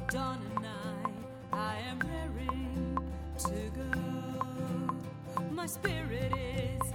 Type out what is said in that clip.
dawn and night, I am raring to go. My spirit is